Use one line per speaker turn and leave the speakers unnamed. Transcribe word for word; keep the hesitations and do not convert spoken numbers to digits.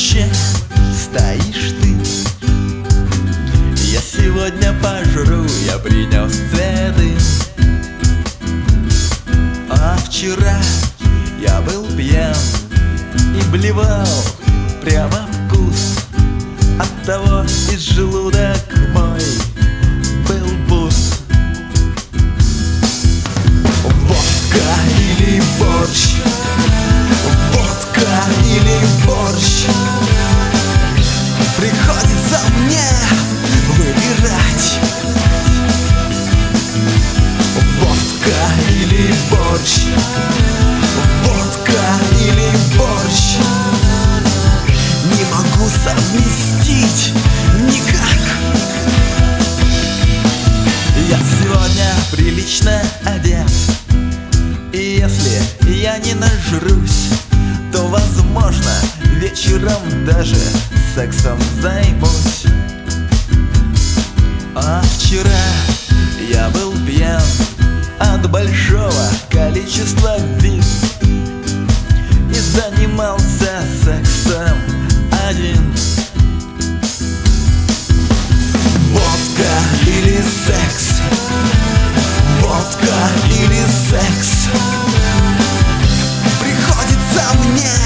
плаще стоишь ты. Я сегодня пожру, я принес цветы. А вчера я был пьян и блевал прямо в куст. Оттого и желудок мой был пуст. Водка или борщ, водка или борщ, приходится мне выбирать. Водка или борщ, водка или борщ, не могу совместить никак. Я сегодня прилично одет, и если я не нажрусь, то, возможно, вечером даже сексом займусь. А вчера я был пьян от большого количества вин и занимался сексом один. Водка или секс, водка или секс, приходится мне